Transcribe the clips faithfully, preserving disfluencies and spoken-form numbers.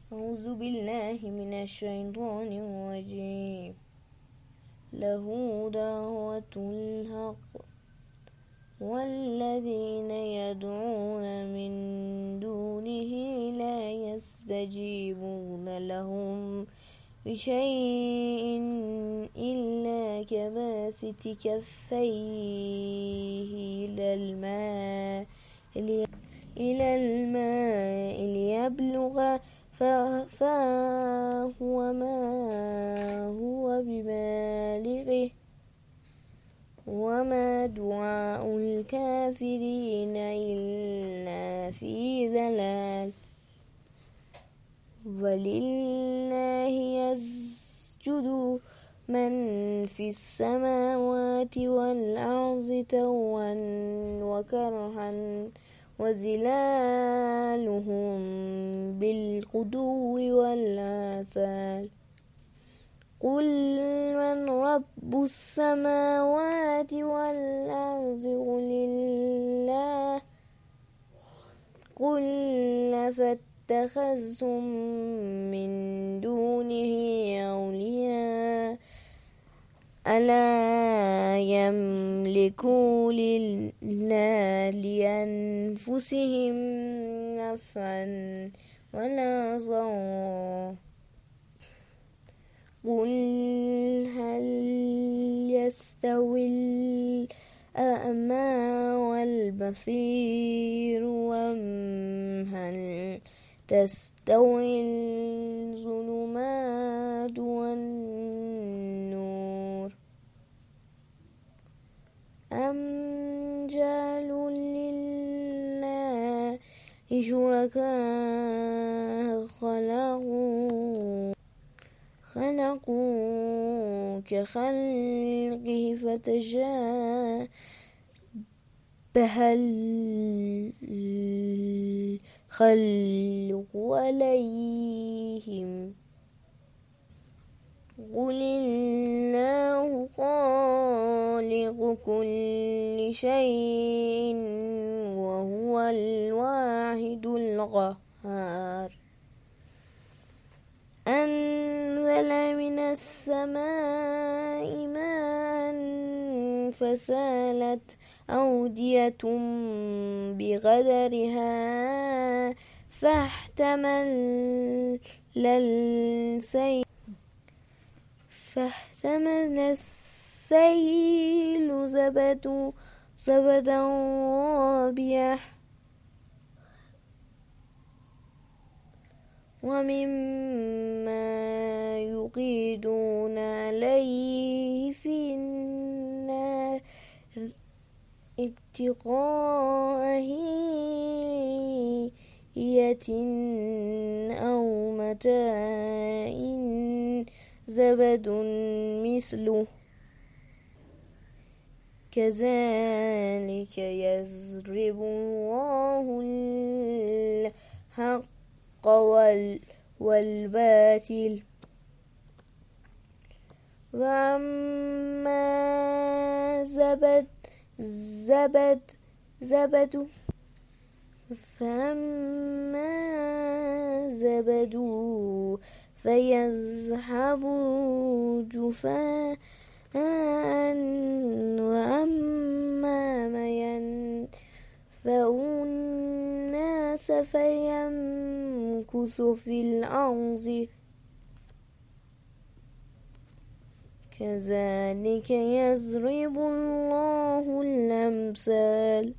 أعوذ بالله من الشيطان الرجيم. له دعوة الحق والذين يدعون من دونه لا يستجيبون لهم بشيء إلا كباسط كفيه إلى الماء إلى الماء ليبلغ فاه وما هو ببالغه وما دعاء الكافرين إلا في ضلال. ولله يسجد من في السماوات والأرض طوعا وكرها وظلالهم بالغدو والآصال. قل من رب السماوات والأرض قل الله قل أفاتخذتم من دونه أولياء ألا يملكوا لأنفسهم نفعا ولا ضرا. قل هل يستوي الأعمى والبصير أم هل تستوي الظلمات والنور أم جعلوا لله شركاء خلقوا خلقوا كخلقه فتشابه الخلق عليهم. قل الله خالق كل شيء وهو الواحد القهار. أنزل من السماء ماء فسالت أودية بقدرها فاحتمل السيل فاحتمل السيل زبدا رابيا ومما يوقدون عليه في النار ابتغاء حلية أو متاع زبد مثله كذلك يضرب الله الحق والباطل. وأما زبد زبد زبد فأما زبد فيذهب جفاء وأما ما ينفع الناس فيمكث في الأرض كذلك يضرب الله الأمثال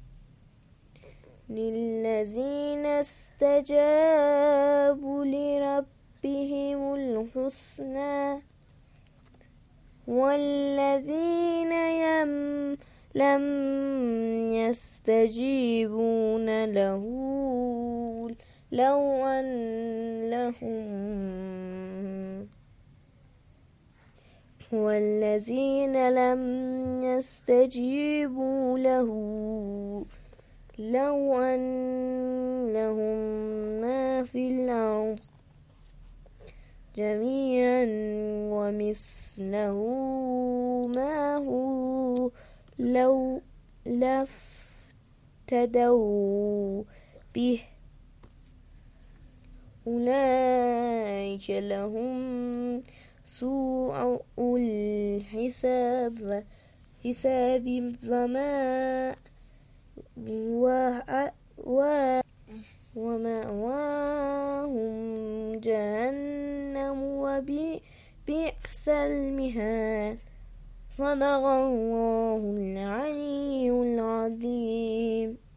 للذين استجابوا لربهم الحسنى والذين لم يستجيبون له لو أن لهم والذين لم يستجيبوا له لو أن لهم ما في الأرض جميعا ومثله معه لو لافتدوا به أولئك أولئك لهم سوء الحساب حساب وما ومأواهم جهنم وبئس المهاد. صدق الله العلي العظيم.